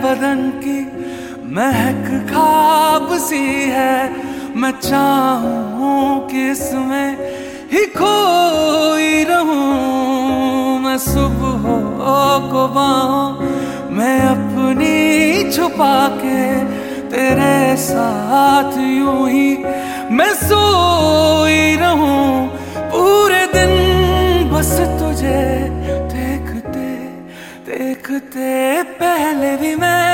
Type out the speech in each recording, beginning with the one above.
बदन की महक ख्वाब सी है। मैं चाहूं कि इसमें ही खोई रहूं। मैं सुबह को बाहों मैं अपनी छुपा के तेरे साथ यूं ही मैं सोई रहूं। पूरे दिन बस तुझे देखते देखते पहले भी मैं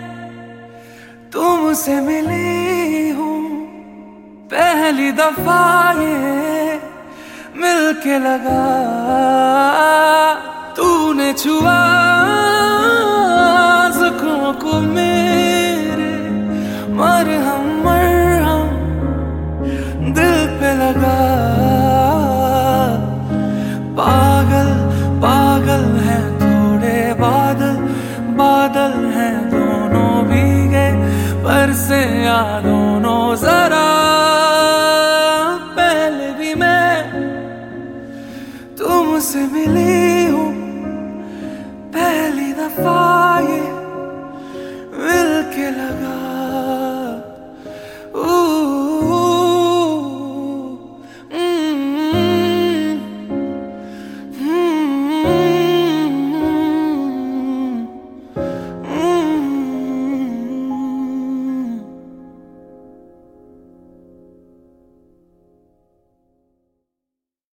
तुमसे मिली हूँ। पहली दफा ये मिलके लगा, तूने छुआ